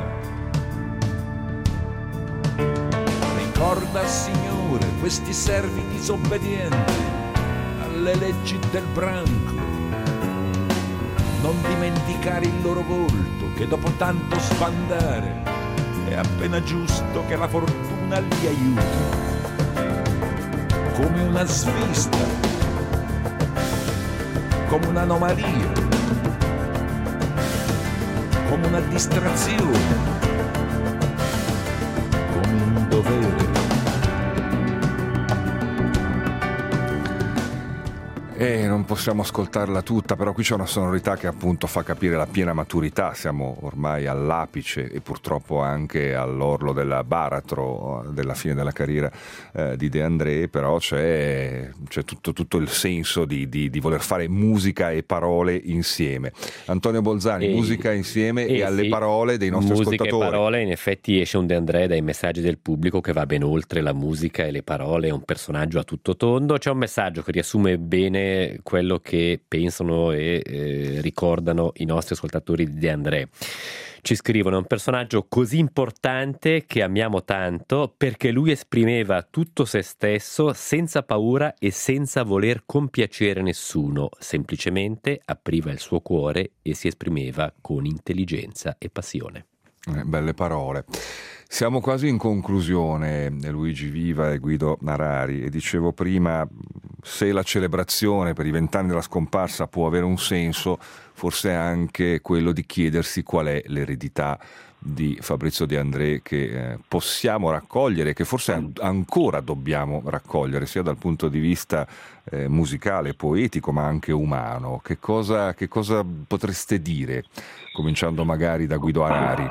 Ricorda, Signore, questi servi disobbedienti alle leggi del branco. Non dimenticare il loro volto, che dopo tanto sbandare è appena giusto che la fortuna li aiuti. Come una svista, come un'anomalia, come una distrazione, come un dovere. E non possiamo ascoltarla tutta, però qui c'è una sonorità che appunto fa capire la piena maturità. Siamo ormai all'apice e purtroppo anche all'orlo della baratro della fine della carriera eh, di De André, però c'è, c'è tutto, tutto il senso di, di, di voler fare musica e parole insieme. Antonio Bolzani, e, musica insieme e, e alle sì, parole dei nostri musica ascoltatori. Musica e parole, in effetti esce un De André dai messaggi del pubblico che va ben oltre la musica e le parole, è un personaggio a tutto tondo. C'è un messaggio che riassume bene quello che pensano e eh, ricordano i nostri ascoltatori di De André. Ci scrivono: è un personaggio così importante che amiamo tanto perché lui esprimeva tutto se stesso senza paura e senza voler compiacere nessuno, semplicemente apriva il suo cuore e si esprimeva con intelligenza e passione. Eh, belle parole. Siamo quasi in conclusione, Luigi Viva e Guido Narari, e dicevo prima, se la celebrazione per i vent'anni della scomparsa può avere un senso, forse anche quello di chiedersi qual è l'eredità di Fabrizio De André che eh, possiamo raccogliere, che forse an- ancora dobbiamo raccogliere, sia dal punto di vista eh, musicale, poetico, ma anche umano. Che cosa, che cosa potreste dire, cominciando magari da Guido Narari?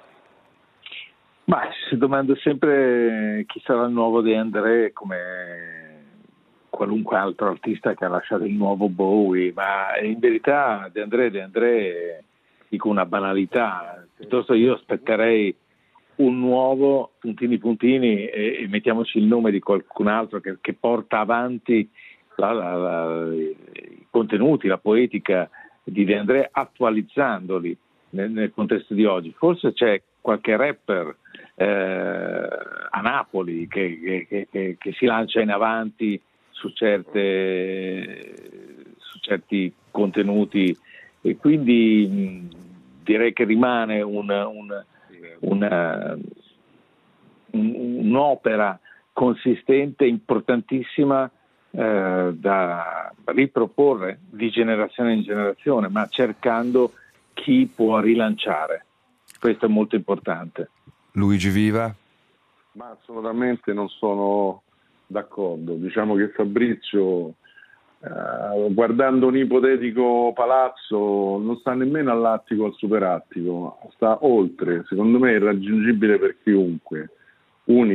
Ma si domanda sempre chi sarà il nuovo De André, come qualunque altro artista che ha lasciato il nuovo Bowie, ma in verità De André, De André, dico una banalità, piuttosto io aspetterei un nuovo, puntini puntini, e, e mettiamoci il nome di qualcun altro che, che porta avanti la, la, la, i contenuti, la poetica di De André, attualizzandoli nel, nel contesto di oggi. Forse c'è qualche rapper eh, a Napoli che, che, che, che si lancia in avanti su certe su certi contenuti, e quindi mh, direi che rimane un, un, una, un, un'opera consistente, importantissima, eh, da riproporre di generazione in generazione, ma cercando chi può rilanciare. Questo è molto importante. Luigi Viva? Ma assolutamente non sono d'accordo. Diciamo che Fabrizio, eh, guardando un ipotetico palazzo, non sta nemmeno all'attico o al superattico, sta oltre. Secondo me è irraggiungibile per chiunque, unico,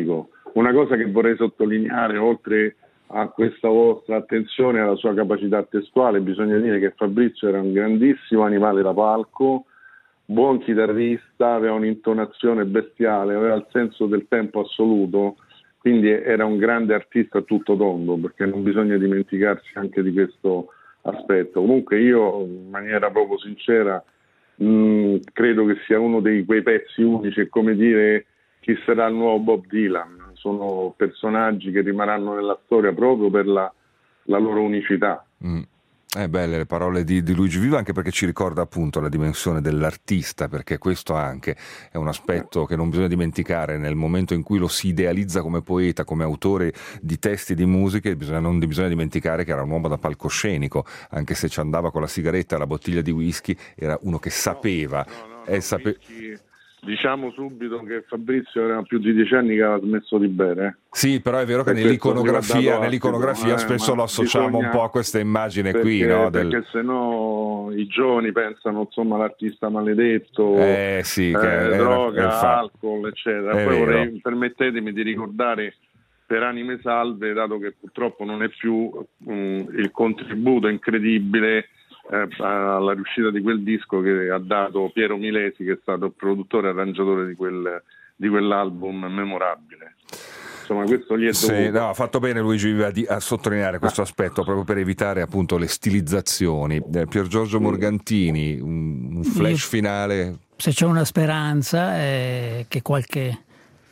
una cosa che vorrei sottolineare, oltre a questa vostra attenzione alla sua capacità testuale, bisogna dire che Fabrizio era un grandissimo animale da palco, buon chitarrista, aveva un'intonazione bestiale, aveva il senso del tempo assoluto, quindi era un grande artista a tutto tondo, perché non bisogna dimenticarsi anche di questo aspetto. Comunque io, in maniera proprio sincera, mh, credo che sia uno dei quei pezzi unici, è come dire chi sarà il nuovo Bob Dylan. Sono personaggi che rimarranno nella storia proprio per la, la loro unicità. Mm. Eh, belle le parole di, di Luigi Viva, anche perché ci ricorda appunto la dimensione dell'artista, perché questo anche è un aspetto che non bisogna dimenticare nel momento in cui lo si idealizza come poeta, come autore di testi di musiche. Bisogna, non bisogna dimenticare che era un uomo da palcoscenico, anche se ci andava con la sigaretta e la bottiglia di whisky, era uno che sapeva. No, no, no, e no, sape... whisky... Diciamo subito che Fabrizio era più di dieci anni che aveva smesso di bere. Sì, però è vero che nell'iconografia, nell'iconografia eh, spesso lo associamo bisogna, un po' a questa immagine perché, qui, no? Del... Perché sennò i giovani pensano, insomma, l'artista maledetto, eh, sì, che eh, è, droga, è fa... alcol, eccetera. È Poi vero. vorrei, permettetemi di ricordare per anime salve, dato che purtroppo non è più um, il contributo incredibile alla riuscita di quel disco che ha dato Piero Milesi, che è stato il produttore e arrangiatore di, quel, di quell'album memorabile. Insomma, questo gli è dovuto. Sì, no, ha fatto bene Luigi Viva a sottolineare questo aspetto proprio per evitare appunto le stilizzazioni. eh, Pier Giorgio Morgantini, un, un flash Io, finale. Se c'è una speranza è che qualche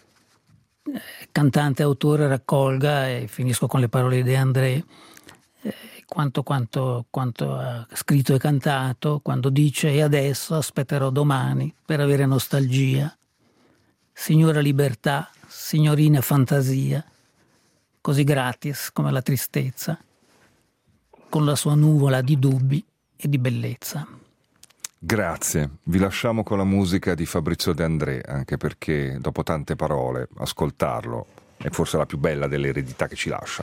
cantante autore raccolga, e finisco con le parole di De André, Quanto, quanto, quanto ha scritto e cantato, quando dice: e adesso aspetterò domani per avere nostalgia, signora libertà, signorina fantasia, così gratis come la tristezza, con la sua nuvola di dubbi e di bellezza. Grazie, vi lasciamo con la musica di Fabrizio De André, anche perché dopo tante parole ascoltarlo è forse la più bella delle eredità che ci lascia.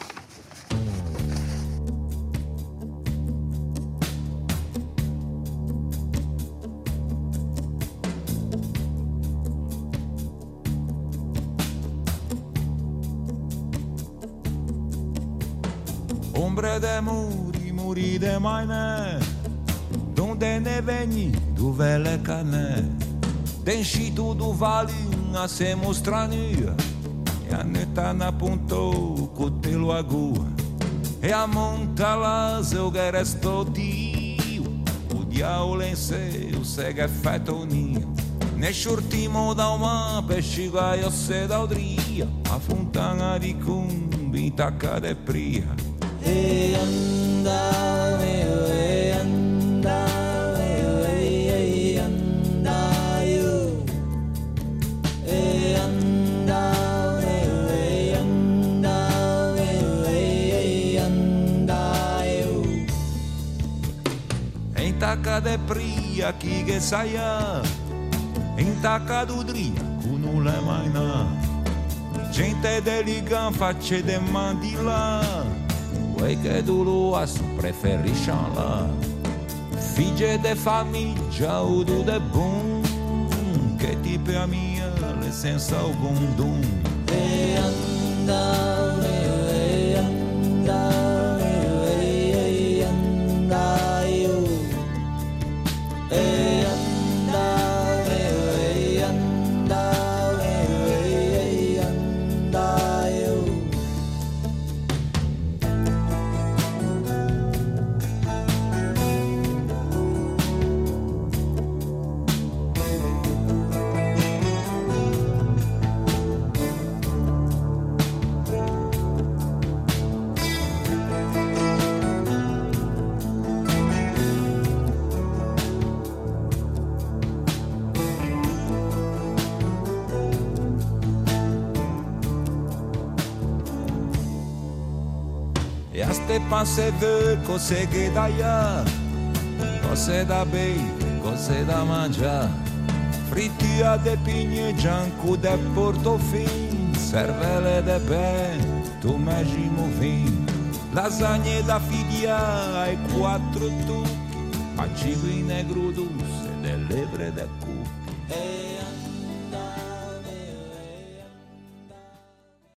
Ombre de muri, muri de maine, donde ne veni, dove le cane, denșitu du valin, a se mostrania, e a neta na punto, cu te lo agua, e a monta las eu che resto dio, o diavolo in sé, o se che fatto nio, ne shurtimo da uma, pesciga io se da odria, a fontana di cumbi, tacca de pria. E andava, e andava, e andava io, e andava, e andava, e andava io. In tacca de pria chi che saia, in tacca d'udria cu non le mai na, gente deligan facce de mandila. Quei che tu lo has preferisci là, figlie de famiglia o tu de bun, che ti per mia le senza alcun dun. E andava, e andava, e andava io, e andava, e andava, e andava io. E a ste passe ve cose che da ia, cose da bere, cose da mangiare, frittia de pigne, gianco de portofin, cervelle de ben, tu immagino vin, lasagne da figlia e quattro tucchi, pacigui negro dulce, delle lebre de cucchi.